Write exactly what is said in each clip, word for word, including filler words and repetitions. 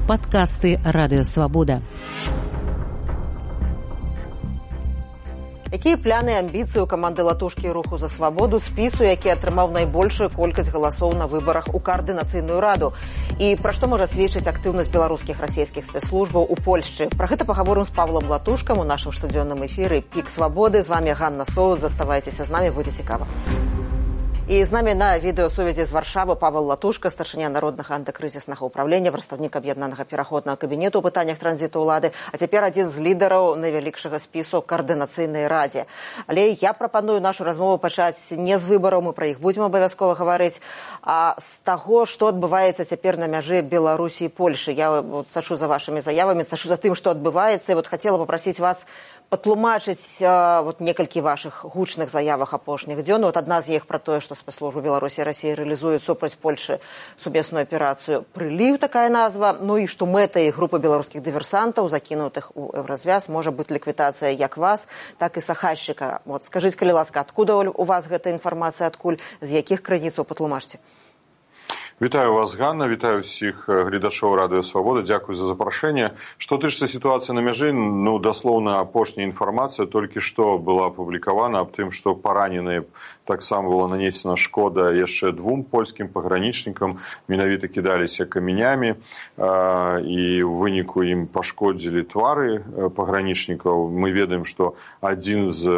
Падкасты Радыёвабода. Якія пляны і амбіцыі ў каманды Латушкі і руху за свабоду, спісу, які атрымаў найбольшую колькасць галасоў на выбарах у каардынацыйную раду? І пра што можа сведчыць актыўнасць беларускіх расійскіх спецслужбаў у Польшчы? Пра гэта пагаворым з Павлом Латушкам у нашым штодзённым эфіры «Пік свабоды». З вами Ганна Соус. Заставайцеся з намі, будзе цікава. І з намі на відэасувязі з Варшавы Павел Латушка, старшыня народнага антыкрызіснага ўправлення, прадстаўнік аб'яднанага пераходнага кабінету ў пытаннях транзіту ўлады, а цяпер адзін з лідараў найвялікшага спісу каардынацыйнай радзе. Але я прапаную нашу размову пачаць не з выбараў, мы пра іх будзем абавязкова гаварыць, а з таго, што адбываецца цяпер на мяжы Беларусі і Польшы. Я вот, сачу за вашымі заявамі, сачу за тым, што адбываецца, і вот хацела папрасіць вас патлумачыць э, вот, некалькі вашых гучных заявах апошніх дзён. Вот адна з іх пра тое, што спецслужбы Беларусі і Расіі рэалізуюць супраць Польшы сумесную аперацыю «Прыліў», такая назва, ну і што мэтай групы беларускіх дыверсантаў, закінутых у Еўразвяз, можа быць ліквідацыя як вас, так і Сахальшчыка. Вот, скажыце, калі ласка, адкуда у вас гэта інфармацыя, адкуль, з якіх крыніцаў, патлумачце? Вітаю вас, Ганна, вітаю всіх глядачоў Радыё Свабода, дзякуй за запрашэнне. Што тычыцца сітуацыі на мяжы, ну, даслоўна апошняя інфармацыя толькі што была апублікавана аб тым, што параненыя таксама была нанесена шкода яшчэ двум польскім пагранічнікам, менавіта кідаліся камянямі, і ў выніку ім пашкодзілі твары пагранічнікаў. Мы ведаем, што адзін з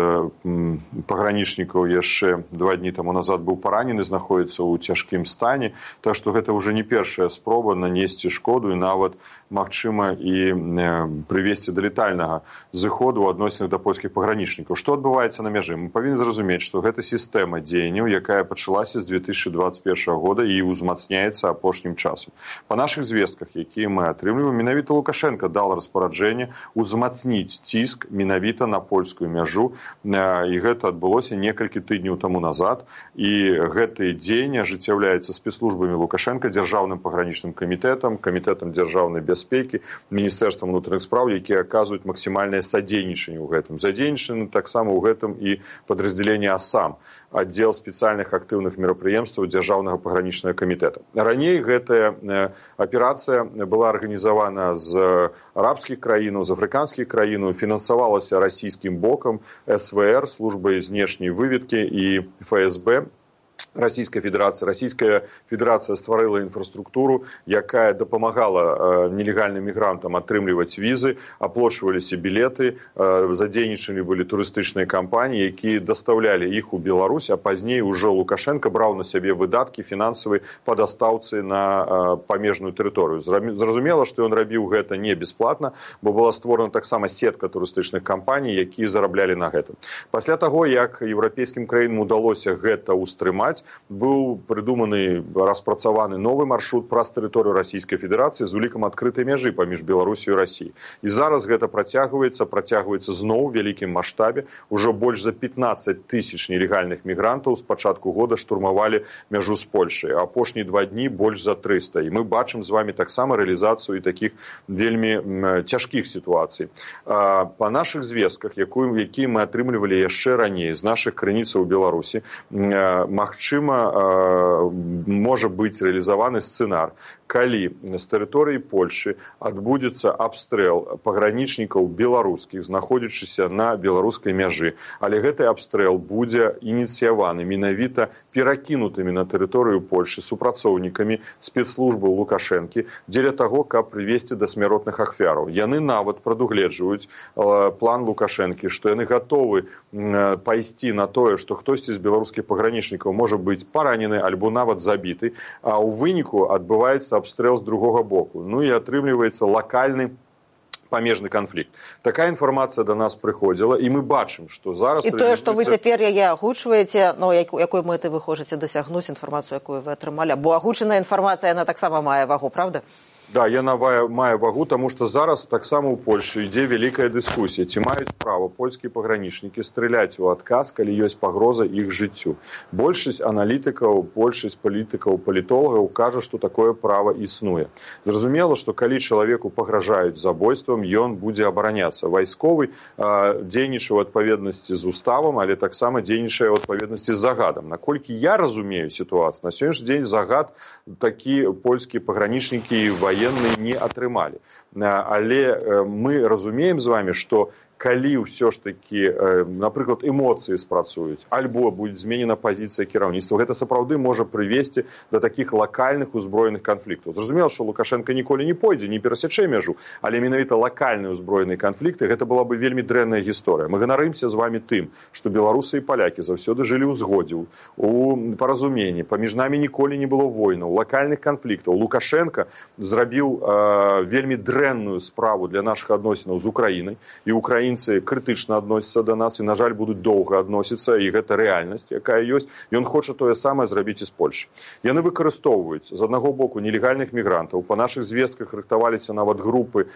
пагранічнікаў яшчэ два дні таму назад быў паранены, знаходзіцца ў цяжкім стане. Так што гэта ўжо не першая спроба нанесці шкоду і нават, магчыма, і прывесці да летальнага зыходу ў адносінах да польскіх пагранічнікаў. Што адбываецца на мяжы? Мы павінны зразумець, што гэта сістэма дзеянняў, якая пачалася з две тысячы дваццаць першага года і ўзмацняецца апошнім часам. Па нашых звестках, якія мы атрымліваем, менавіта Лукашенко дал распараджэнне ўзмацніць ціск менавіта на польскую мяжу, і гэта адбылося некалькі тыдняў таму назад, і гэтыя дзеянні ажыццяўляюцца спецслужбамі Лукашенко, дзяржаўным пагранічным камітэтам, камітэтам дзяржаўнай бяспекі, міністэрствам унутраных спраў, якія аказваюць максімальнае садзейнічанне ў гэтым. Задзейнічаны таксама ў гэтым і падраздзяленне АСАМ, аддзел спецыяльных актыўных мерапрыемстваў дзяржаўнага пагранічнага камітэта. Раней гэтая аперацыя была арганізавана з арабскіх краінаў, з афрыканскіх краінаў, фінансавалася расійскім бокам, эс вэ эр, службай знешняй выведкі, і эф эс бэ, Расійская Федэрацыя. Расійская Федэрацыя стварыла інфраструктуру, якая дапамагала э, нелегальным мігрантам атрымліваць візы, аплочваліся білеты, э, задзейнічаны былі турыстычныя кампаніі, якія дастаўлялі іх у Беларусь, а пазней ужо Лукашенко браў на сябе выдаткі фінансавыя па дастаўцы на э, памежную тэрыторыю. Зразумела, што ён рабіў гэта не бясплатна, бо была створана таксама сетка турыстычных кампаній, якія зараблялі на гэтым. Пасля таго, як еўрапейскім краінам удалося гэта ўстрымаць, быў прыдуманы, распрацаваны новы маршрут праз тэрыторыю Расійскай Федэрацыі з улікам адкрытай мяжы паміж Беларусю і Расіяй. І зараз гэта працягваецца, працягваецца зноў у вялікім маштабе. Ужо больш за пятнаццаць тысяч нелегальных мігрантаў з пачатку года штурмавалі мяжу з Польшай. Апошнія два дні больш за трыста. І мы бачым з вами таксама рэалізацыю і такіх вельмі цяжкіх сітуацый. Па нашых звестках, якія мы атрымлівалі яшчэ раней з нашых крыніцаў у Беларусі, магчыма, можа быць рэалізаваны сцэнар, калі з тэрыторыі Польшы адбудзецца абстрэл пагранічнікаў беларускіх, знаходзячыся на беларускай мяжы, але гэты абстрэл будзе ініцыяваны менавіта перакінутымі на тэрыторыю Польшы супрацоўнікамі спецслужбаў Лукашэнкі дзеля таго, каб прывесці да смяротных ахвяраў. Яны нават прадугледжваюць план Лукашэнкі, што яны гатовы пайсці на тое, што хтосьці з беларускіх пагранічнікаў можа быць паранены альбо нават забіты, а ў выніку адбываецца абстрэл з другога боку. Ну і атрымліваецца лакальны памежны канфлікт. Такая інфармацыя да нас прыходзіла, і мы бачым, што зараз... І тое, што вы цяпер яе агучваеце, ну, якой мэты вы хочаце дасягнуць, інфармацыю, якую вы атрымалі, бо агучаная інфармацыя, яна таксама мае вагу, правда? Да, яна мае вагу, таму што зараз таксама ў Польшы ідзе вялікая дыскусія, ці маюць права польскія пагранічнікі страляць у адказ, калі ёсць пагроза іх жыццю. Большасць аналітыкаў, большасць палітыкаў, палітолагаў кажа, што такое права існуе. Зразумела, што калі чалавеку пагражаюць забойствам, ён будзе абараняцца. Вайсковы дзейнічае ў адпаведнасці з уставам, але таксама дзейнічае ў адпаведнасці з загадам. Наколькі я разумею сітуацыю, на сённяшні дзень загад такі польскія пагранічнікі і ваенные не атрымалі. Але мы разумеем з вами, што калі ўсё ж такі, напрыклад, эмоцыі спрацуюць, альбо будзе зменена пазіцыя кіраўніцтва, гэта сапраўды можа прывесці да такіх лакальных узброеных канфліктаў. Зразумела, што Лукашенко ніколі не пойдзе, не перасячэ мяжу, але менавіта лакальныя ўзброеныя канфлікты, гэта была бы вельмі дрэнная гісторыя. Мы ганарымся з вами тым, што беларусы і палякі заўсёды жылі ў згодзе, у паразуменні, паміж намі ніколі не было войнаў, лакальных канфліктаў. Лукашенко зрабіў э, вельмі дрэнную справу для нашых адносінаў з Украінай, і Украіна крытычна адносяцца да нас і, на жаль, будуць доўга адносіцца, і гэта рэальнасць, якая ёсць. Ён хоча тое самае зрабіць і з Польшай. Яны выкарыстоўваюць, з аднаго боку, нелегальных мігрантаў. Па нашых звестках рыхтаваліся нават групы,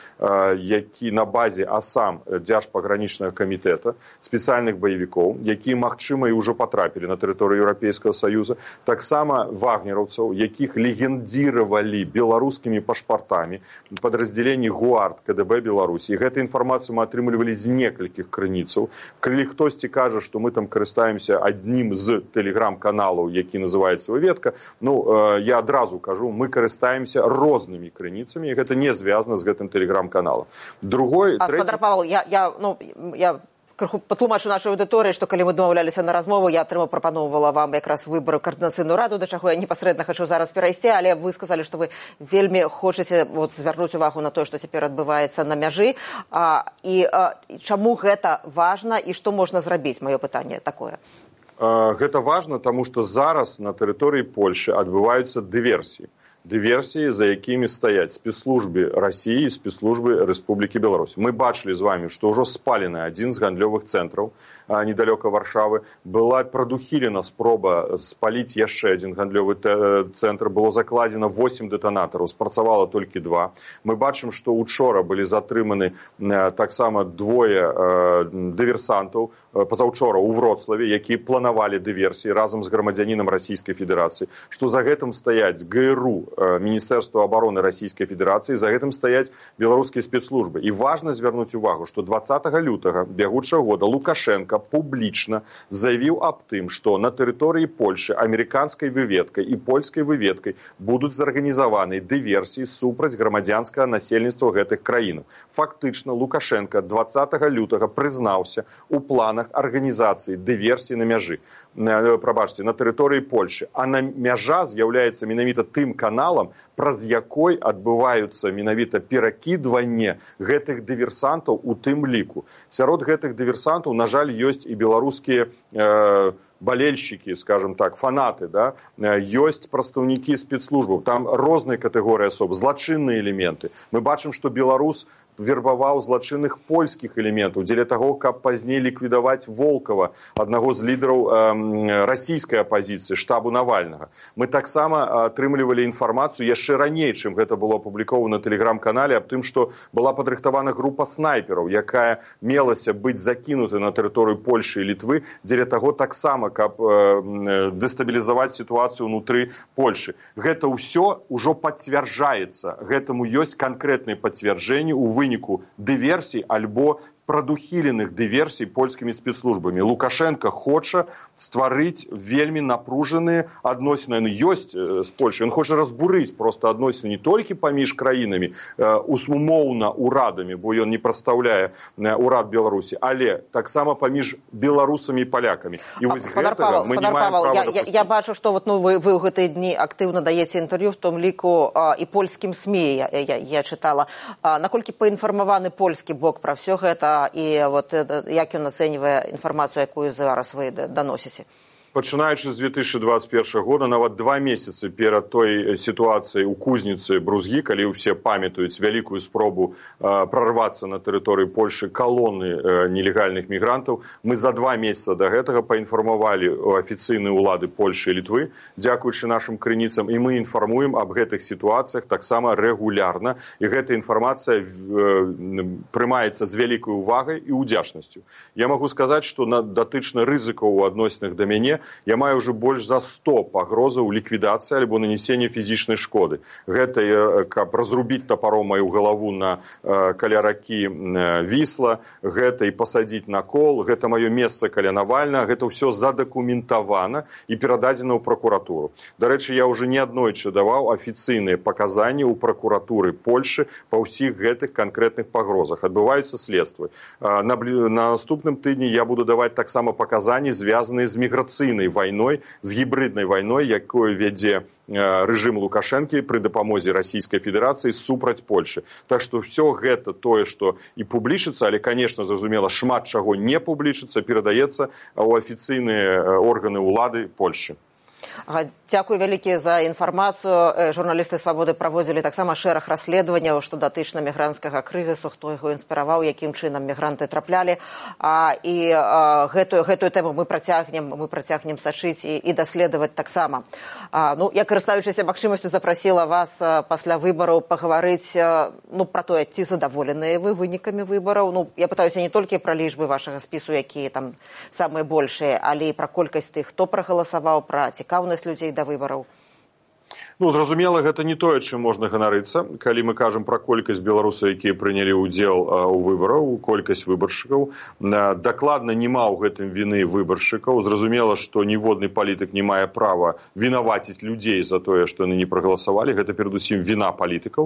які на базе АСАМ, Дзяржпагранічнага камітэта, спецыяльных баевікоў, якія, магчыма, і ўжо патрапілі на тэрыторыю Еўрапейскага Саюза. Таксама вагнераўцаў, якіх легендзіравалі беларускімі пашпартамі падраздзяленні ГУАРД КДБ Беларусі. І гэту інфармацыю мы атрымлівалі з некалькіх крыніцаў. Калі хтосьці кажа, што мы там карыстаемся аднім з тэлеграм-каналаў, які называецца «Выведка», ну, э, я адразу кажу, мы карыстаемся рознымі крыніцамі, і гэта не звязана з гэтым тэлеграм-каналам. Другой, а, трэці... Спадар Павел, я, я, ну, я... крыху патлумачу нашай аўдыторыі, што калі мы дамаўляліся на размову, я атрымаў прапаноўвала вам якраз выбары каардынацыйную раду, да чаго я непасрэдна хачу зараз перайсці, але вы сказалі, што вы вельмі хочаце вот, звярнуць увагу на тое, што цяпер адбываецца на мяжы. А, і а, чаму гэта важна і што можна зрабіць? Маё пытанне такое. А, гэта важна, таму што зараз на тэрыторыі Польшы адбываюцца дыверсіі. Дыверсіі, за якімі стаяць спецслужбы Расіі і спецслужбы Рэспублікі Беларусь. Мы бачылі з вами, што ўжо спалены адзін з гандлёвых цэнтраў недалёка Варшавы. Была прадухілена спроба спаліць яшчэ адзін гандлёвы цэнтр. Было закладзена восем дэтанатараў, спрацавала толькі два. Мы бачым, што учора былі затрыманы таксама двое дыверсантаў, пазаўчора ў Вроцлаве, якія планавалі дыверсіі разам з грамадзянінам Расійскай Федэрацыі, што за гэтым стаяць ГРУ, Міністэрства абароны Расійскай Федэрацыі, за гэтым стаяць беларускія спецслужбы. І важна звярнуць увагу, што дваццатага лютага бягучага года Лукашенко публічна заявіў аб тым, што на тэрыторыі Польшы амерыканскай выведкай і польскай выведкай будуць зарганізаваны дыверсіі супраць грамадзянскага насельніцтва гэтых краінаў. Фактычна Лукашенко дваццатага лютага прызнаўся ў планах арганізацыі дыверсіі на мяжы. Прабачце, на тэрыторыі Польшы. А на мяжа з'яўляецца менавіта тым каналам, праз якой адбываюцца менавіта перакідванне гэтых дыверсантаў у тым ліку. Сярод гэтых дыверсантаў, на жаль, ёсць і беларускія э, балельшчыкі, скажем так, фанаты, да? Ёсць прадстаўнікі спецслужбаў, там розныя катэгорыі асоб, злачынныя элементы. Мы бачым, што беларус вербаваў злачынных польскіх элементаў дзеля таго, каб пазней ліквідаваць Волкова, аднаго з лідараў э, расійскай апазіцыі, штабу Навальнага. Мы таксама атрымлівалі інфармацыю яшчэ раней, чым гэта было апублікавана на тэлеграм-канале, аб тым, што была падрыхтавана група снайпераў, якая мелася быць закінутай на тэрыторыю Польшы і Літвы, дзеля таго таксама, каб э, дэстабілізаваць сітуацыю ўнутры Польшы. Гэта ўсё ўжо пацвярджаецца. Гэтаму ёсць канкрэтныя пацвярджэнні ў выніку дыверсій альбо прадухіленых дыверсій польскімі спецслужбамі. Лукашенко хоча стварыць вельмі напружаныя адносіны. Яны ёсць з Польшай. Ён хоча разбурыць проста адносіны не толькі паміж краінамі, умоўна урадамі, бо ён не прадстаўляе урад Беларусі, але таксама паміж беларусамі і палякамі. І вось Спадар гэтага Павел, мы не Спадар маем Павел, права я, дапусціць. я, я бачу, што вот, ну, вы, вы ў гэтыя дні актыўна даеце інтэрв'ю, в том ліку а, і польскім СМІ, я, я, я чытала. А, наколькі паінфармаваны польскі бок пра ўсё гэта, і вот, як ён ацэньвае інфармацыю, якую зараз вы даносіце? Пачынаючы з две тысячи двадцать первого года, нават два месяцы перад той сітуацыяй у Кузніцы Брузгі, калі ўсе памятаюць вялікую спробу э, прорвацца на тэрыторыі Польшы калоны э, нелегальных мігрантаў, мы за два месяца да гэтага паінфармавалі афіцыйныя ўлады Польшы і Літвы, дзякуючы нашым крыніцам, і мы інфармуем аб гэтых сітуацыях таксама рэгулярна, і гэта інфармацыя э, прымаецца з вялікай увагай і ўдзячнасцю. Я магу сказаць, што на датычна рызыкаў у адносінах да мяне я маю ўжо больш за сто пагрозаў ліквідацыі альбо нанесення фізічнай шкоды. Гэта каб разрубіць тапаром маю галаву на э, каля ракі э, Вісла, гэта і пасадзіць на кол, гэта маё месца каля Навальнага, гэта ўсё задакументавана і перададзена ў пракуратуру. Дарэчы, я ўжо неаднойчы даваў афіцыйныя паказанні ў пракуратуры Польшы па ўсіх гэтых канкрэтных пагрозах. Адбываюцца следствы. На, на наступным тыдні я буду даваць таксама паказанні, звязаныя з міграцыйнай вайной, з гібриднай вайной, якую вядзе рэжым Лукашэнкі пры дапамозе Расійскай Федэрацыі супраць Польшы. Так што ўсё гэта тое, што і публічыцца, але, канешне, зразумела, шмат чаго не публічыцца, перадаецца ў афіцыйныя органы ўлады Польшы. Дзякуй вялікі за інфармацыю. Журналісты «Свабоды» праводзілі таксама шэраг расследаванняў, што датычна мігранцкага крызісу, хто яго інспіраваў, якім чынам мігранты траплялі. А, і а, гэтую, гэтую тэму мы працягнем, мы працягнем сачыць і, і даследаваць таксама. А, ну, я, карыстаючыся магчымасцю, запрасіла вас а, пасля выбараў пагаварыць а, ну, пра тое, ці задаволеныя вы вынікамі выбараў. Ну, я пытаюся не толькі пра лічбы вашага спісу, якія там самыя большыя, але і пра колькасць тых, хто прагаласаваў, пра цікаўнасць людзей да выбараў. Ну, зразумела, гэта не тое, чым можна ганарыцца. Калі мы кажам пра колькасць беларусаў, якія прынялі ўдзел у выбараў, колькасць выбаршчыкаў, дакладна няма ў гэтым віны выбаршчыкаў. Зразумела, што ніводны палітык не мае права вінаваціць людзей за тое, што яны не прагаласавалі. Гэта перадусім віна палітыкаў.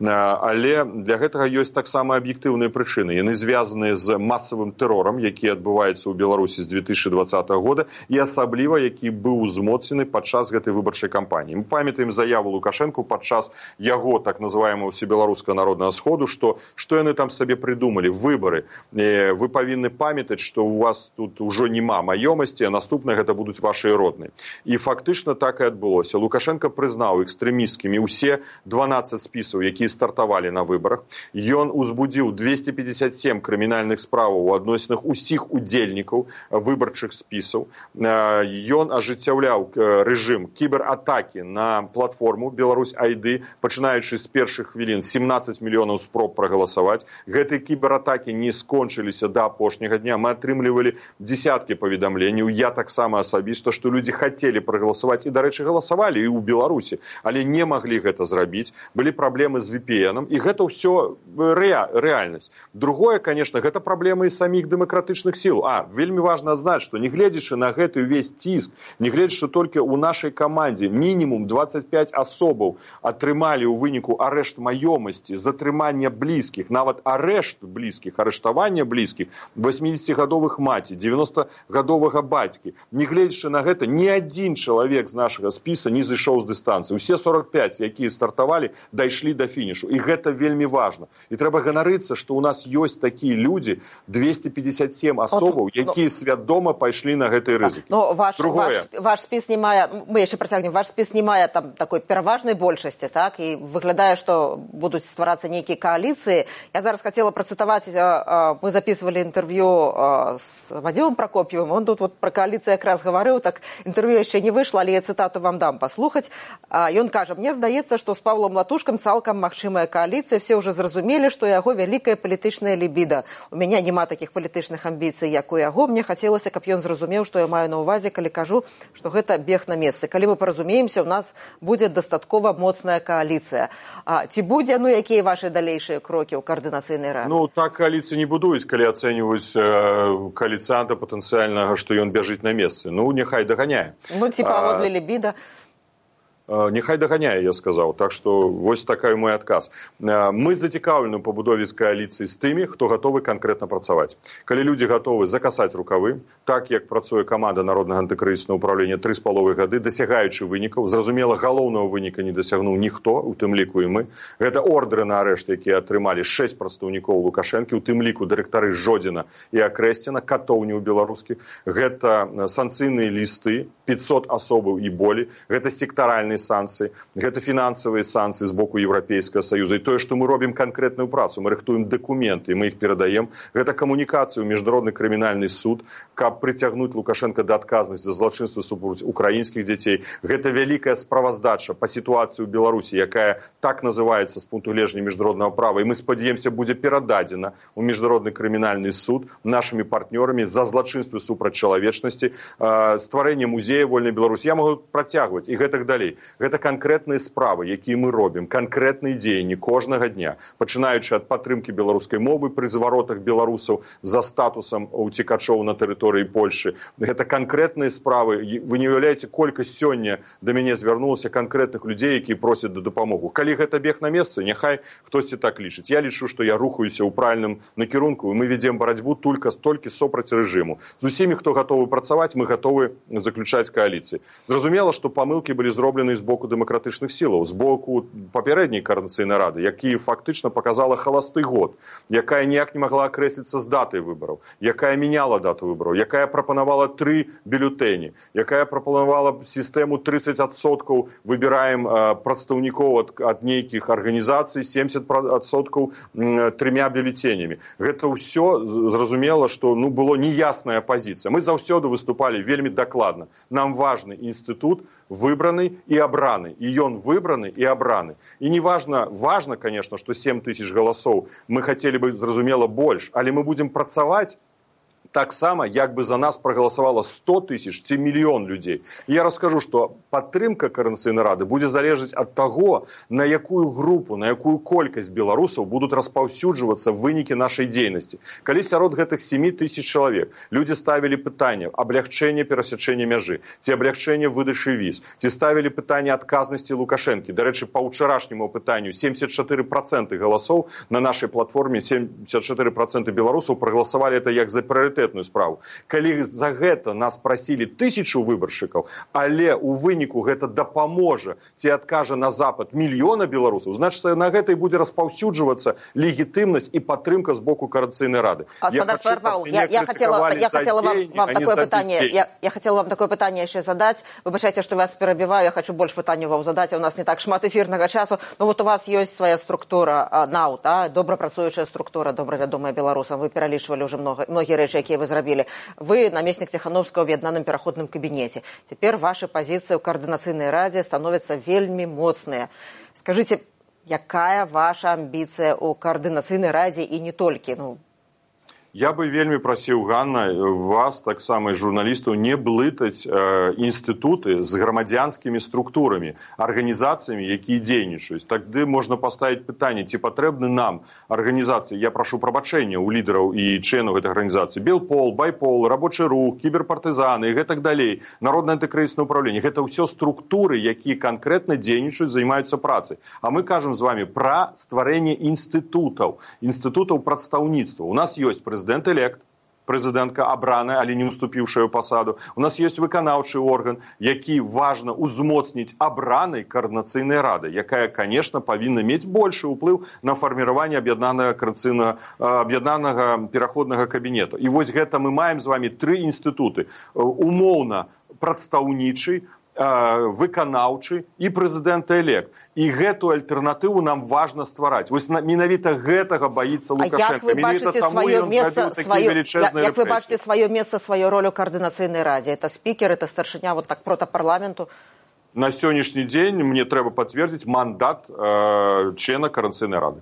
Але для гэтага ёсць таксама аб'ектыўныя прычыны. Яны звязаныя з масавым тэрорам, які адбываецца ў Беларусі з две тысячы дваццатага года, і асабліва, які быў узмоцнены падчас гэтай выбарчай кампаніі. Мы памятаем заяву Лукашэнку падчас яго так называемого всебеларускага народнага сходу, што што яны там сабе прыдумалі, выбары. Вы павінны памятаць, што у вас тут ужо няма маёмасці, а наступнае гэта будуць вашыя родныя. І фактычна так і адбылося. Лукашенко прызнаў экстрэмісцкімі ўсе дванаццаць спісаў, якія стартавалі на выбарах. Ён узбудзіў двести пятьдесят семь крымінальных справаў у адносінах усіх удзельнікаў выбарчых спісаў. Ён ажыццяўляў рэжым кібератакі на платформу Беларусь ай ди, пачынаючы з першых хвілін семнадцать мільёнаў спроб прагаласаваць. Гэтыя кібератакі не скончыліся да апошняга дня. Мы атрымлівалі десяткі паведамленняў. Я таксама асабіста, што людзі хацелі прагаласаваць і, дарэчы, галасавалі і ў Беларусі, але не маглі гэта зрабіць. Былі праблемы з ви пі эн, і гэта ўсё рэа, рэальнасць. Другое, конечно, гэта праблемы і саміх дэмакратычных сіл. А, вельмі важна адзнаць, што не гледзячы на гэты ўвесь ціск, не гледзячы толькі ў нашай камандзе мінімум двадцать пять асобаў атрымалі ў выніку арэшт маёмасці, затрымання блізкіх, нават арэшт блізкіх, арыштавання блізкіх, восьмідзесяцігадовых маці, дзевяностагадовага бацькі. Не гледзячы на гэта, ні адзін чалавек з нашага спіса не зышоў з дыстанцыі. Усе сорок пять, якія стартавалі, дайшлі да фінішу. І гэта вельмі важна. І трэба ганарыцца, што ў нас ёсць такія людзі, двести пятьдесят семь асобаў, якія свядома пайшлі на гэтай рызыкі. Но ваш, ваш, ваш спіс не мае, мы яшчэ працягнем, ваш спіс не мае там такой пераважнай большасці, так, і выглядае, што будуць стварацца нейкія кааліцыі. Я зараз хацела працытаваць, мы записывалі інтэрв'ю з Вадзімом Пракоп'евым, он тут вот пра кааліцыю якраз гаварыў, так інтэрв'ю яшчэ не выйшла, але я цытату вам дам паслухаць. Ён кажа: «Мне здаецца, што з Павлом Латушкам цалкам магчымая кааліцыя, все ўжо зразумелі, што яго вялікая палітычная лібіда. У мяне няма такіх палітычных амбіцый, як у яго. Мне хацелася, каб ён зразумеў, што я маю на ўвазе, калі кажу, што гэта бег на месцы. Калі мы паразумеемся, у нас будзе дастаткова моцная кааліцыя». А ці будзе, ну, якія вашы далейшыя крокі ў каардынацыйнай радзе? Ну, так кааліцыі не будуюць, калі ацэньваюць э, кааліцыянта патэнцыяльнага, што ён бяжыць на месцы. Ну, няхай даганяе. Ну, ці паводле лібіда? Няхай даганяе, я сказаў. Так што вось такой мой адказ. Мы зацікаўлены ў пабудове кааліцыі з тымі, хто гатовы канкрэтна працаваць. Калі людзі гатовы закасаць рукавы, так як працуе каманда Народнага антыкрызіснага ўправлення тры з паловай гады, дасягаючы вынікаў, зразумела, галоўнага выніка не дасягнуў ніхто, у тым ліку і мы. Гэта ордэры на арэшт, якія атрымалі шэсць прадстаўнікоў Лукашэнкі, у тым ліку дырэктары Жодзіна і Акрэсціна, катоўні ў беларускі. Гэта санкцыйныя лісты, пятьсот асобаў і болей. Гэта сектаральны сацыяльныя санкцыі, гэта фінансавыя санкцыі з боку Еўрапейскага Саюза. І тое, што мы робім канкрэтную працу, мы рыхтуем дакументы, мы іх перадаем. Гэта камунікацыя ў міжнародны крымінальны суд, каб прыцягнуць Лукашенка да адказнасці за злачынства супраць украінскіх дзяцей. Гэта вялікая справаздача па сітуацыі ў Беларусі, якая так называецца з пункту гледжання міжнароднага права. І мы спадзяемся, будзе перададзена ў міжнародны крымінальны суд нашымі партнёрамі за злачынствы супраць чалавечнасці, стварэнне музея вольнай Беларусі. Я могу працягваць і гэтак далей. Гэта канкрэтныя справы, якія мы робім, канкрэтныя дзеянні кожнага дня, пачынаючы ад падтрымкі беларускай мовы пры зваротах беларусаў за статусам уцекачоў на тэрыторыі Польшы. Гэта канкрэтныя справы. Вы не уяўляеце, колькасць сёння да мяне звярнулася канкрэтных людзей, якія просяць да дапамогу. Калі гэта бег на месцы, няхай хтосьці так лічыць. Я лічу, што я рухаюся ў правільным накірунку, і мы вядзем барацьбу толькі толькі супраць рэжыму. З усімі, хто гатовы працаваць, мы гатовы заключаць кааліцыі. Зразумела, што памылкі былі зроблены з боку дэмакратычных сілаў, з боку папярэдняй Коордынацыйнай рады, які фактычна паказала халасты год, якая ніяк не магла акрэсліцца з датай выбараў, якая мяняла дату выбараў, якая прапанавала тры бюлетэні, якая прапанавала сістэму тридцать адсоткаў выбіраем э, прадстаўнікоў ад, ад нейкіх арганізацый, семьдесят адсоткаў э, трымя бюлетенямі. Гэта ўсё зразумела, што ну, было неясная пазіцыя. Мы заўсёды выступалі вельмі дакладна. Нам важны інстытут, выбраны і абраны. І ён выбраны і абраны. І не важна, важна, конечно, што сем тысяч галасоў. Мы хацелі бы, зразумела, больш, але мы будзем працаваць таксама, як бы за нас прагаласавала сто тысяч ці мільён людзей. І я раскажу, што падтрымка Коордынацыйнай рады будзе залежаць ад таго, на якую групу, на якую колькасць беларусаў будуць распаўсюджвацца вынікі нашай дзейнасці. Калі сярод гэтых сем тысяч чалавек людзі ставілі пытанне аблягчэння перасячэння мяжы, ці аблягчэння выдачы віз, ці ставілі пытанне адказнасці Лукашэнкі. Дарэчы, па ўчарашняму пытанню семьдесят четыре проценты галасоў на нашай платформе, семьдесят четыре проценты беларусаў прагаласавалі это як за прыярытет справу. Калі за гэта нас прасілі тысячу выбаршчыкаў, але ў выніку гэта дапаможа ці адкажа на запад мільёна беларусаў, значыць, на гэта і будзе распаўсюджвацца легітымнасць і падтрымка з боку Коордынацыйнай рады. Господин Павел, я, я хотела, я хотела вам, вам такое питание, я, я хотела вам такое питание еще задать. Выбачайте, что вас перебиваю, я хочу больше питаний вам задать, у нас не так шмат эфирного часу, но вот у вас есть своя структура НАУ, да, добра працуючая структура, добра вядомая беларусам, вы пералічвалі уже много, многие речи, якія вы зрабілі. Вы намеснік Ціхановскага ў аб'яднаным пераходным кабінеце. Цяпер ваши пазіцыі ў Коордынацыйнай радзе становяцца вельмі моцныя. Скажите, якая ваша амбіцыя ў Коордынацыйнай радзе і не толькі? Ну, я бы вельмі прасіў, Ганна, вас, таксама і журналістаў, не блытаць э, інстытуты з грамадзянскімі структурамі, арганізацыямі, якія дзейнічаюць. Тады можна паставіць пытанне, ці патрэбны нам арганізацыі, я прашу прабачэння ў лідараў і членаў гэтай арганізацыі, Белпол, Байпол, Рабочы рух, кіберпартызаны і гэтак далей, Народнае антыкрызіснае ўпраўленне. Гэта ўсё структуры, якія канкрэтна дзейнічаюць, займаюцца працай. А мы кажам з вами пра стварэнне інстытутаў, інстытутаў прадстаўніцтва. У нас ёсць прэзідэнт Прэзідэнт-элект, прэзідэнтка абраная, але не уступіўшая ў пасаду. У нас ёсць выканаўчы орган, які важна ўзмоцніць абранай Коордынацыйнай рады, якая, конечно, павінна мець большы ўплыў на фарміраванне аб'яднанага аб'яднанага пераходнага кабінету. І вось гэта мы маем з вами тры інстытуты. Умоўна прадстаўнічы, выканаўчы і прэзідэнт-элект. І гэтую альтэрнатыву нам важна ствараць. Вось менавіта гэтага баіцца Лукашенко. А як вы бачыце сваё месца, сваё, як, як вы бачыце сваё месца, сваю ролю ў Коордынацыйнай радзе? Это спікер, это старшыня вот так прота парламенту? На сённяшні дзень мне трэба пацвердзіць мандат э, члена Коордынацыйнай рады.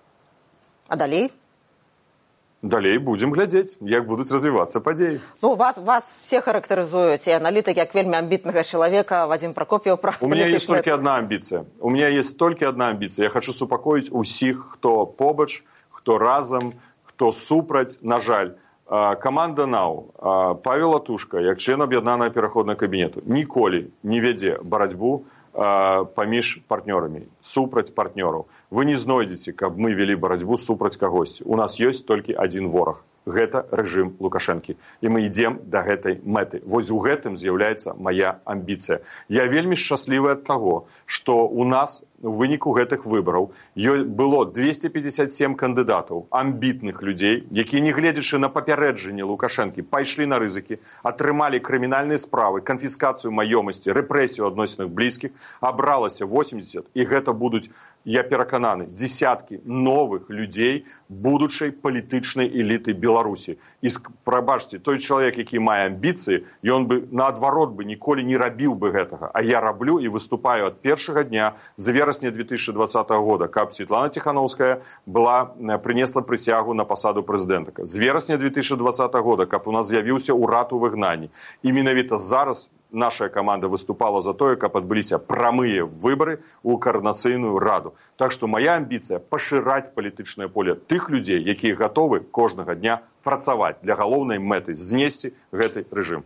А далей? Далей будем глядзець, як будуць развівацца падзеі. Ну, вас, вас все характарызуюць, і аналітык, як вельмі амбітнага чалавека, Вадзім Прокоп'еў. У меня есть только одна амбіцыя. У меня есть только одна амбіцыя. Я хочу супакоіць усіх, хто побач, хто разам, хто супраць. На жаль, каманда НАУ, Павел Латушка, як член аб'яднанага пераходнага кабінету, ніколі не вядзе барацьбу паміж партнёрамі, супраць партнёраў. Вы не знойдзеце, каб мы вели барацьбу супраць кагосьці. У нас ёсць толькі адзін вораг. Гэта рэжым Лукашэнкі. І мы ідзем да гэтай мэты. Вось у гэтым з'яўляецца мая амбіцыя. Я вельмі шчаслівы ад таго, што у нас у выніку гэтых выбараў было двести пятьдесят семь кандыдатаў, амбітных людзей, якія, не гледзячы на папярэджанне Лукашэнкі, пайшлі на рызыкі, атрымалі крымінальныя справы, канфіскацыю маёмасці, рэпрэсію адносінах блізкіх, абралася восемьдесят, і гэта будуць, я перакананы, десяткі новых людзей будучай палітычнай эліты Беларусі. І, прабачце, той чалавек, які мае амбіцыі, ён бы, наадварот бы, ніколі не рабіў бы гэтага. А я раблю і выступаю ад першага дня з верасня две тысячи двадцатого года, каб Светлана Тихановская была, принесла присягу на посаду прэзідэнта. З верасня две тысячи двадцатого года, каб у нас з'явіўся ўрад у выгнанні. І менавіта зараз наша команда выступала за тое, каб адбыліся прамыя выборы ў координацыйную раду. Так што моя амбіцыя пашыраць палітычнае поле тых людзей, якія гатовы кожнага дня працаваць для галоўнай мэты знесці гэты рэжым.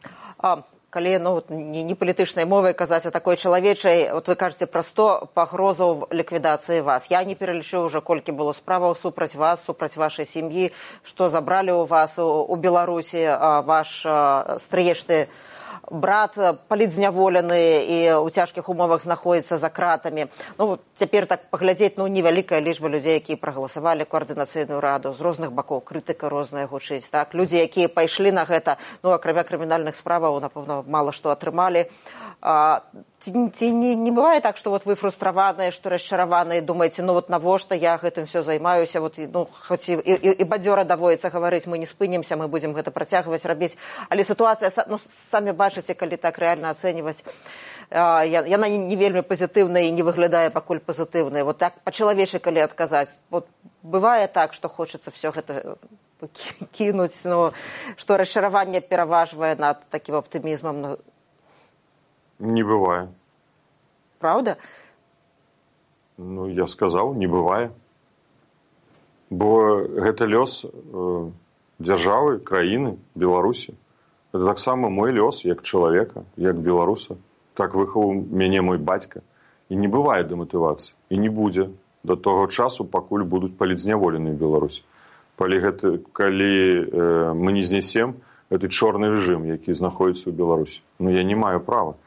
А, калі ну, не, не палітычнай мовай казаць, а такой чалавечай, вот вы кажаце пра сто пагрозаў ліквідацыі вас. Я не пералічу ўжо, колькі было справаў супраць вас, супраць вашай сям'і, што забралі ў вас у, у Беларусі а, ваш а, стрыечны брат палітзняволены і ў цяжкіх умовах знаходзіцца за кратамі. Ну, цяпер так паглядзець, ну, невялікая лічба людзей, якія прагаласавалі коардынацыйную раду, з розных бакоў, крытыка розная гучыць, так? Людзі, якія пайшлі на гэта, ну, акрамя крымінальных справаў, напэўна, мала што атрымалі. А, ці, ці не, не бывае так, што вот вы фрустраваныя, што расчараваныя, думаеце, ну, вот навошта я гэтым все займаюся, вот, ну, хоць і, і, і бадзёра даводіцца гаварыць, мы не спынімся, мы будзем гэта працягваць рабіць, але сітуацыя, ну, самі бачыце, калі так рэальна ацэньваць, а, яна не, не вельмі пазітыўная і не выглядае пакуль пазітыўнай. Вот так па-чалавечы, калі адказаць, вот бывае так, што хочацца все гэта кінуць, ну, што расчараванне пераважвае над такім аптымізмам. Не бывае. Правда? Ну, я сказаў, не бывае. Бо гэта лёс э, дзяржавы, краіны, Беларусі. Гэта таксама мой лёс, як чалавека, як беларуса. Так выхаваў мяне мой бацька. І не бывае дэматывацыі. І не будзе да того часу, пакуль будуць палітзняволеныя ў Беларусі. Калі, гэта, калі э, мы не знясем гэты чорны рэжым, які знаходзіцца ў Беларусі. Ну, я не маю права.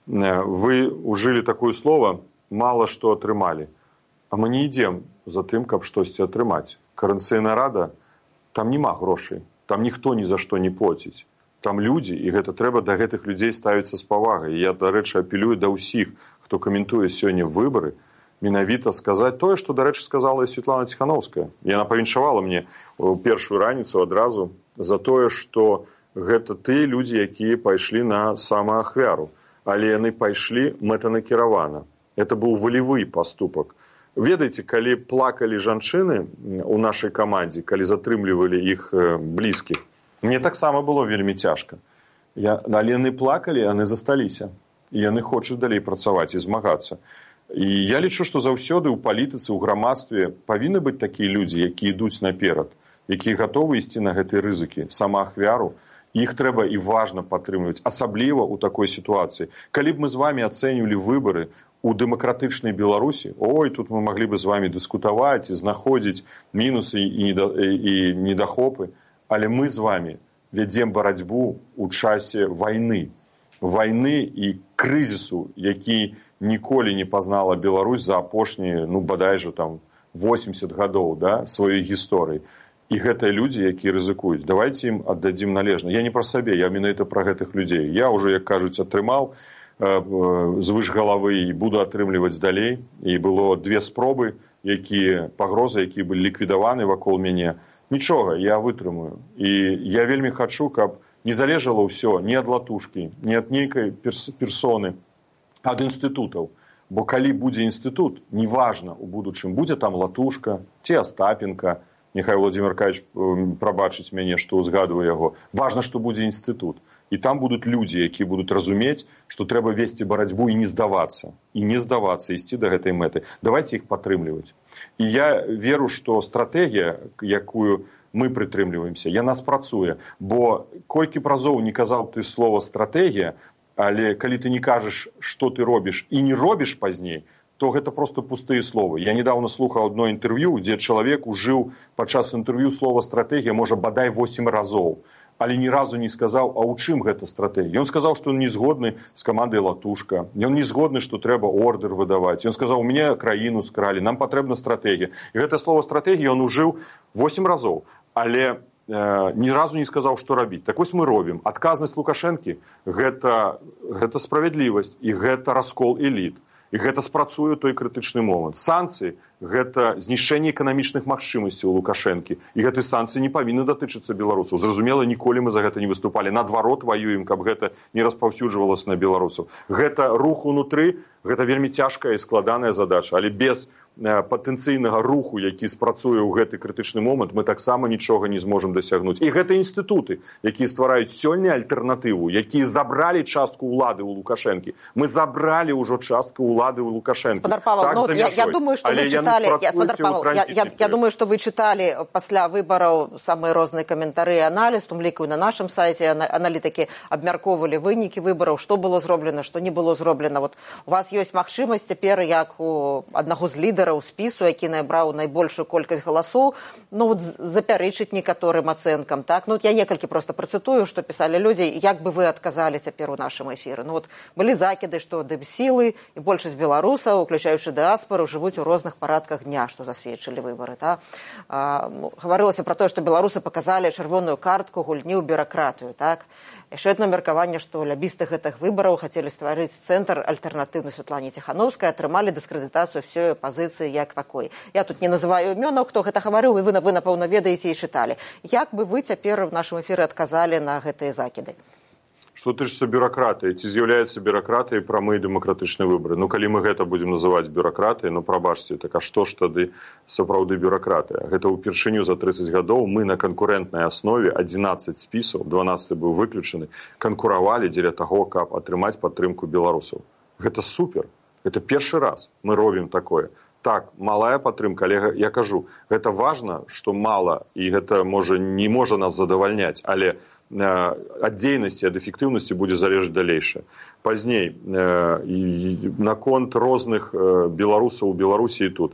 Вы ужылі такое слово, мало што атрымалі. А мы не ідзем за тым, каб штосьці атрымаць. Координацыйная рада, там няма грошай, там ніхто ні за што не плоціць. Там людзі, і гэта трэба да гэтых людзей ставіцца з павагай. І я, дарэчы, апелюю да ўсіх, хто каментуе сёння выбары, менавіта сказаць тое, што, дарэчы, сказала і Светлана Тихановская. Яна павіншавала мне ў першую раніцу адразу за тое, што гэта тыя людзі, якія пайшлі на самаахвяру. Але яны пайшлі мэтанакіравана. Это быў волевы паступак. Ведаеце, калі плакалі жанчыны у нашай камандзе, калі затрымлівалі іх блізкіх, мне таксама было вельмі цяжка. Я, але яны плакалі, яны засталіся. І яны хочуць далей працаваць і змагацца. І я лічу, што заўсёды ў палітыцы, ў грамадстве павінны быць такія людзі, якія ідуць наперад, якія гатовы ісці на гэтыя рызыкі, самаахвяру. Іх трэба і важна падтрымліваць, асабліва ў такой сітуацыі. Калі б мы з вамі ацэньвалі выбары у дэмакратычнай Беларусі, ой, тут мы маглі бы з вамі дыскутаваць і знаходзіць мінусы і, неда, і недахопы, але мы з вамі вядзем барацьбу ў часе вайны. Вайны і крызісу, які ніколі не пазнала Беларусь за апошнія, ну, бадай жа, там, восемьдесят гадоў, да, сваёй гісторыі. І гэтыя людзі, якія рызыкуюць, давайце ім аддадзім належна. Я не пра сабе, я менавіта пра гэтых людзей. Я ўжо, як кажуць, атрымаў э, звыш галавы і буду атрымліваць далей. І было две спробы, якія пагрозы, якія былі ліквідаваны вакол мяне. Нічога, я вытрымаю. І я вельмі хачу, каб не залежала ўсё ні ад латушкі, ні ад нейкай перс персоны, ад інстытутаў. Бо калі будзе інстытут, неважна у будучым, будзе там латушка ці Астапенка, Нехай Владимир Аркадьевич прабачыць мяне, што ўзгадваю яго. Важна, што будзе інстытут. І там будуць людзі, якія будуць разумець, што трэба весці барацьбу і не здавацца. І не здавацца, ісці да гэтай мэты. Давайце іх падтрымліваць. І я веру, што стратэгія, якую мы прытрымліваемся, яна спрацуе. Бо колькі б разоў не казаў ты слова стратэгія, але калі ты не кажаш, што ты робіш і не робіш пазней, то гэта просто пустыя словы. Я недавно слухаў одно інтэрв'ю, дзе чалавек ужыў падчас інтэрв'ю слова стратэгія, можа, бадай восем разоў, але ні разу не сказаў, а ў чым гэта стратэгія. Ён сказаў, што ён не згодны з камандай «Латушка», ён не згодны, што трэба ордэр выдаваць. Ён сказаў, у мяне краіну скралі, нам патрэбна стратэгія. І гэта слово стратэгія ён ужыў восем разоў, але э, ні разу не сказаў, што рабіць. Так вось мы робім. Адказнасць Лукашэнкі гэта, гэта справядлівасць і гэта раскол эліт. І гэта спрацуе той крытычны момант. Санкцыі – гэта знішчэнне эканамічных магчымасцяў у Лукашэнкі. І гэты санкцыі не павінны датычыцца беларусаў. Зразумела, ніколі мы за гэта не выступалі. Наадварот, ваюем, каб гэта не распаўсюджвалася на беларусаў. Гэта рух унутры, гэта вельмі цяжкая і складаная задача. Але без э, патэнцыйнага руху, які спрацуе ў гэты крытычны момант, мы таксама нічога не зможам дасягнуць. І гэта інстытуты, якія ствараюць сёння альтэрнатыву, якія забралі частку ўлады ў Лукашэнкі. Мы забралі ўжо частку ўлады ў Лукашэнкі. Спадар Павел, так, ну, я, я думаю, что вы читали, я, Спадар Павел, я, я, я думаю, что вы читали пасля выбораў самыя розныя каментары і аналіз, тым ліку на нашым сайце аналітыкі абмяркоўвалі вынікі выбораў, што было зроблена, што не было зроблена. Вот у вас ёсць магчымасць цяпер, як у аднаго з лідараў спісу, які набраў найбольшую колькасць галасоў, ну вот запярэчыць некаторым ацэнкам, так? Ну вот я некалькі просто працытую, што пісалі людзі, як бы вы адказалі цяпер у нашым эфіры. Ну вот былі закіды, што дэбсілы і большасць беларусаў, уключаючы дыаспору, жывуць у розных парадках дня, што засведчылі выбары. Да? А, гаварылася пра тое, што беларусы паказалі чырвоную картку гульні ў бюракратыю. Так? Яшчэ одно меркаванне, што лябісты гэтых выбараў хацелі стварыць цэнтр альтэрнатыўны Святлане Ціханаўскай, атрымалі дыскрэдытацыю ўсёй апазіцыі як такой. Я тут не называю імёнаў, хто гэта гаварыў, і вы, вы напэўна, ведаеце і чыталі. Як бы вы цяпер у нашым эфіры адказалі на гэтыя закіды? Што тычыцца бюракратыі, ці з'яўляецца бюракратыяй прамыя дэмакратычныя выбары? Ну, калі мы гэта будзем называць бюракратыяй, ну, прабачце, так а што ж тады сапраўды бюракратыя? Гэта ўпершыню за трыццаць гадоў мы на канкурэнтнай аснове адзінаццаць спісаў, дванаццаты быў выключаны, канкуравалі дзеля таго, каб атрымаць падтрымку беларусаў. Гэта супер. Гэта першы раз мы робім такое. Так, малая падтрымка, але я кажу, гэта важна, што мала, і гэта можа, не можа нас задавальняць, але ад дзейнасці, ад эфектыўнасці будзе залежаць далейшае. Пазней, наконт розных беларусаў у Беларусі і тут.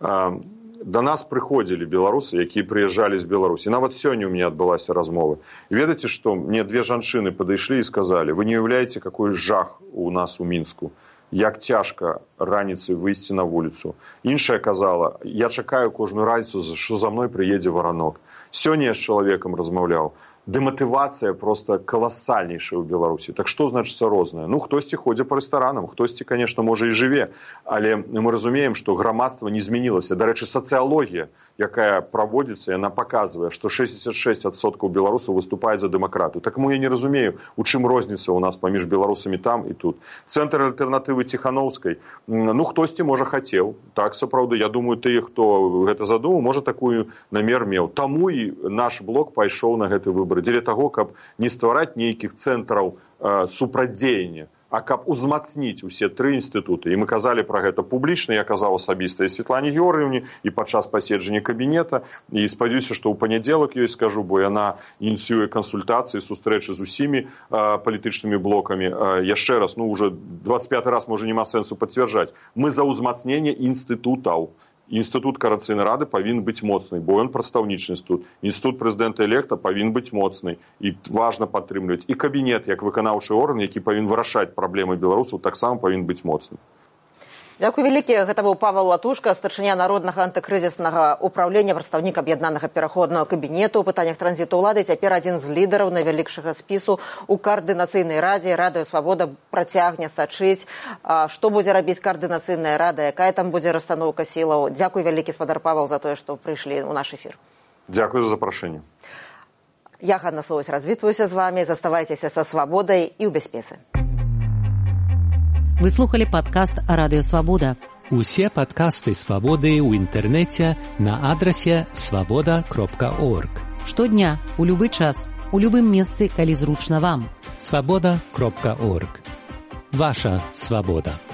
Да нас прыходзілі беларусы, якія прыязджалі з Беларусі. Нават сёння у мяне адбылася размова. Ведаеце, што мне две жанчыны падышлі і сказалі, вы не уяўляеце, какой жах у нас у Мінску. Як цяжка раніцай выйсці на вуліцу. Іншая казала, я чакаю кожную раніцу, што за мной прыедзе варанок. Сёння я з чалавекам размаўляў. Дэматывацыя просто каласальнейшая ў Беларусі. Так што значыцца рознае? Ну, хтосьці ходзе па рэстаранам, хтосьці, конечно, можа і жыве, але мы разумеем, што грамадства не змянілася. Дарэчы, сацыялогія, якая праводзіцца, яна паказвае, што шэсцьдзесят шэсць адсоткаў беларусаў выступаюць за дэмакратыю. Таму я не разумею, у чым розніца ў нас паміж беларусамі там і тут. Цэнтр альтэрнатывы Ціханаўскай, ну, хтосьці, можа, хацеў. Так, сапраўды, я думаю, тыя, хто гэта задумаў, можа, такую намер меў. Таму і наш блок пайшоў на гэты выбар дзеля таго, каб не ствараць нейкіх цэнтраў э, супрацьдзеяння, а каб узмацніць усе тры інстытуты. І мы казалі пра гэта публічна, я казаў асабіста і Святлане Георгіевне, і падчас паседжання кабінета, і спадзяюся, што ў панядзелак ёй скажу, бо яна ініцыюе кансультацыі, сустрэчы з усімі э, палітычнымі блокамі. Э, яшчэ раз, ну, уже двадцать пяты раз, можа, няма сэнсу пацвярджаць. Мы за ўзмацненне інстытутаў. Інстытут карацыйнай рады павінен быць моцны, бо ён прадстаўнічы інстытут. Інстытут прэзідэнта-электа павінен быць моцны і важна падтрымліваць. І кабінет, як выканаўчы орган, які павінен вырашаць праблемы беларусаў, таксама павінен быць моцны. Дзякуй вялікі. Гэта быў Павел Латушка, старшыня народнага антыкрызіснага ўправлення, прадстаўнік аб'яднанага пераходнага кабінету ў пытаннях транзіту ўлады, цяпер адзін з лідараў найвялікшага спісу ў каардынацыйнай радзе. Радыё Свабода працягне сачыць, што будзе рабіць каардынацыйная рада, якая там будзе расстаноўка сілаў. Дзякуй вялікі, спадар Павел, за тое, што прыйшлі ў наш эфір. Дзякуй за запрашэнне. Я, Ганна Соваць, развітваюся з вамі. Заставайцеся са свабодай і ў бяспецы. Вы слухали падкаст «Радыё Свабода». Усе падкасты «Свабоды» ў інтэрнэце на адрасе свабода кропка орг. Штодня, у любы час, у любым месцы, калі зручна вам. свабода кропка орг. Ваша свабода.